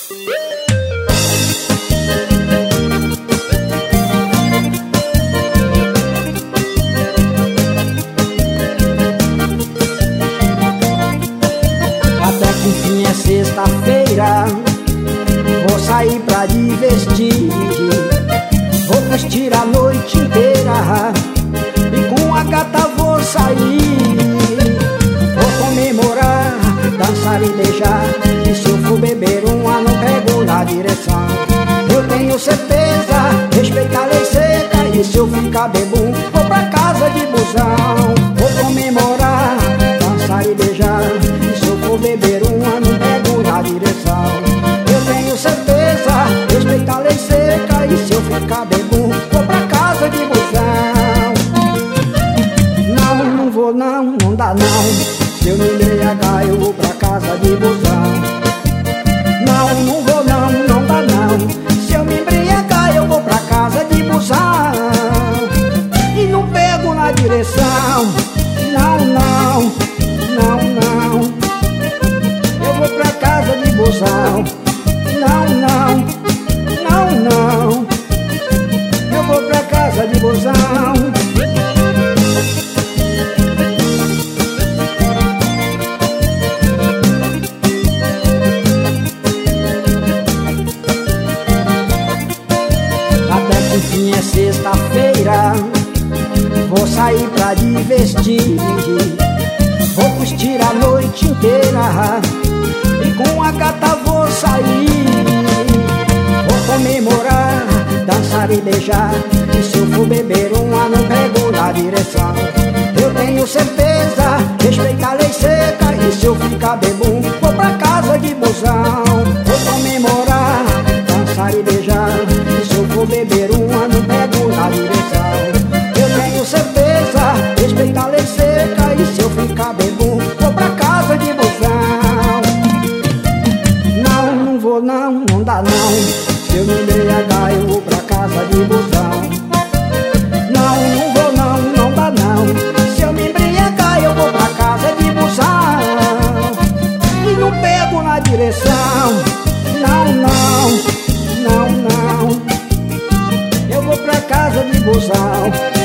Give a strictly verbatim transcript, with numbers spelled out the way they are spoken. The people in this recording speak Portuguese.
Até que enfim é sexta-feira, vou sair pra divertir. Vou curtir a noite inteira e com a gata vou sair. Vou comemorar, dançar e beijar, e se eu for beber uma não pego na direção. Eu tenho certeza, respeita a lei seca, e se eu ficar bebum vou pra casa de busão. Vou comemorar, dançar e beijar, e se eu for beber uma não pego na direção. Eu tenho certeza, respeita a lei seca, e se eu ficar bebum vou pra casa de busão. Não, não vou não, não dá não, se eu me embriagar eu vou pra casa de busão. Não, não vou não, não dá não, se eu me embriagar eu vou pra casa de busão. E não pego na direção, não, não, não, não, eu vou pra casa de busão. Não, não, não, não, eu vou pra casa de busão. Enfim é sexta-feira, vou sair pra divertir. Vou curtir a noite inteira e com a gata vou sair. Vou comemorar, dançar e beijar, e se eu for beber uma não pego na direção. Eu tenho certeza, respeita a lei seca, e se eu ficar bebum vou pra casa de busão. Vou comemorar, dançar e beijar, e se eu for beber uma não pego na direção. Eu tenho certeza, respeita a lei seca, e se eu ficar bebum vou pra casa de busão. Não, não vou não, não dá não, se eu me embriagar eu vou pra casa de busão. Não, não vou não, não dá não, se eu me embriagar eu vou pra casa de busão. E não pego na direção, não, não, não, não, eu vou pra casa de busão.